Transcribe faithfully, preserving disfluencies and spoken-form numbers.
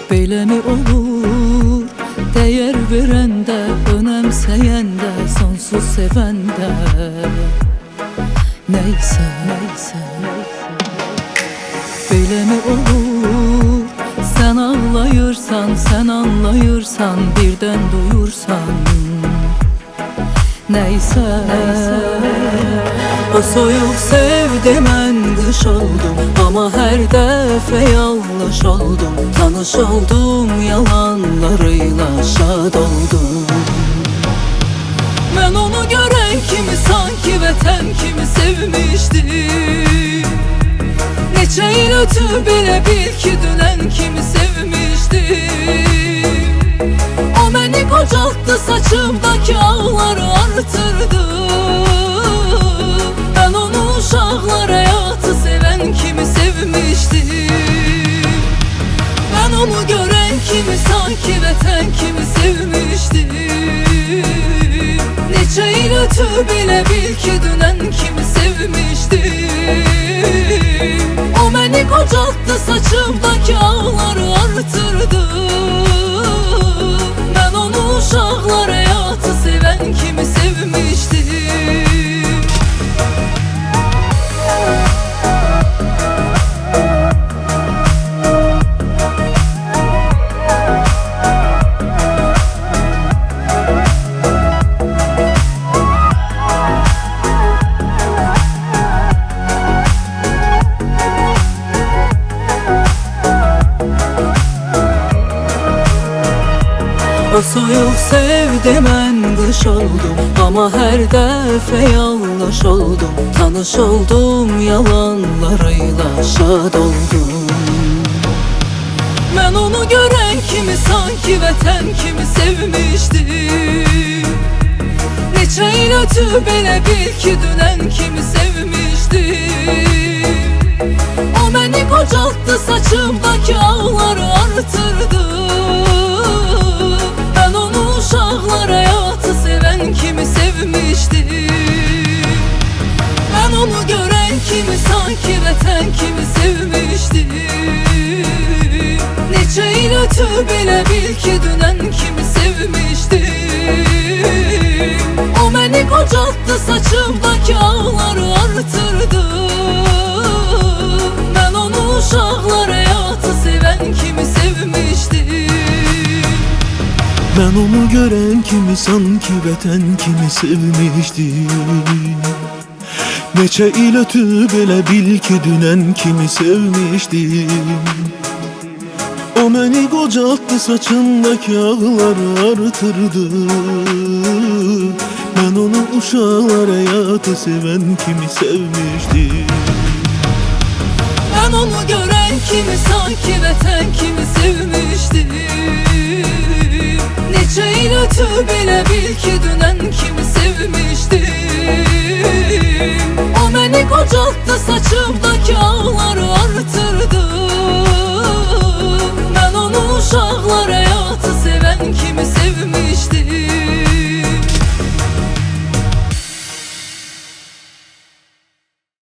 Böyle mi olur? Değer verende, önemseyende, sonsuz sevende. Neyse, neyse, böyle mi olur? Sen ağlayırsan, sen anlayırsan, birden duyursan. Neyse, neyse. O soyuq sevdim, mən qış oldum, ama her dəfə yanlış oldum. Tanış oldum, yalanlarıyla şad oldum. Mən onu görən kimi sanki vətən kimi sevmişdim. Neçə il ötüb elə bil ki dünən kimi sevmişdim. O məni qocaltdı, saçımdaki ağları artırdı. Ben onu uşaqlar həyatı sevən kimi sevmişdim. Ben onu görən kimi sanki vətən kimi sevmişdim. Neçə il ötüb elə bil ki dünən kimi sevmişdim. O məni qocaltdı, saçımdaki ağları artırdı. Ben onu uşaqlar həyatı sevən kimi sevmişdim. O soyuq sevdim, mən qış oldum, ama her dəfə yanlış oldum. Tanış oldum, yalanlarıyla şad oldum. Mən onu görən kimi sanki vətən kimi sevmişdim. Neçə il ötüb elə bil ki dünən kimi sevmişdim. O məni qocaltdı, saçımdaki ağları artırdı. Ben onu uşaqlar həyatı sevən kimi sevmişdim. Ben onu görən kimi sanki vətən kimi sevmişdim. Neçə il ötüb elə bil ki dünən kimi sevmişdim. O məni qocaltdı, saçımdaki ağları artırdı. Ben onu uşaqlar həyatı sevən kimi sevmişdim. Ben onu görən kimi sanki vətən kimi sevmişdim. Neçə il ötüb elə bil ki dünən kimi sevmişdim. O məni qocaltdı, saçındaki ağları artırdı. Ben onu uşaqlar həyatı sevən kimi sevmişdim. Ben onu görən kimi sanki vətən kimi sevmişdim. Neçə il ötüb elə bil ki dünən kimi sevmişdim. O məni qocaltdı, saçımda